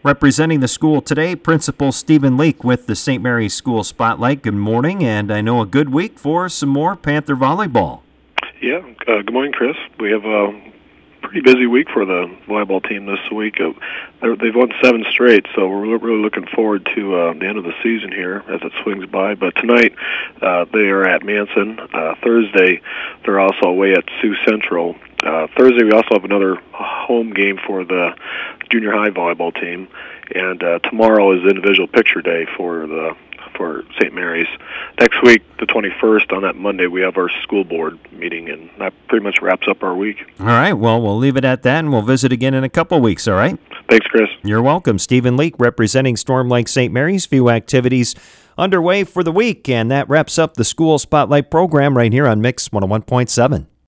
Representing the school today, Principal Stephen Leak with the St. Mary's School Spotlight. Good morning, and I know a good week for some more Panther volleyball. Yeah, good morning, Chris. We have a pretty busy week for the volleyball team this week. They've won 7 straight, so we're really looking forward to the end of the season here as it swings by. But tonight, they are at Manson. Thursday, they're also away at Sioux Central. Thursday, we also have another home game for the junior high volleyball team, and tomorrow is individual picture day for St. Mary's. Next week, the 21st, on that Monday, we have our school board meeting, and that pretty much wraps up our week. All right, well, we'll leave it at that, and we'll visit again in a couple weeks, all right? Thanks, Chris. You're welcome. Stephen Leak representing Storm Lake St. Mary's. Few activities underway for the week, and that wraps up the School Spotlight program right here on Mix 101.7.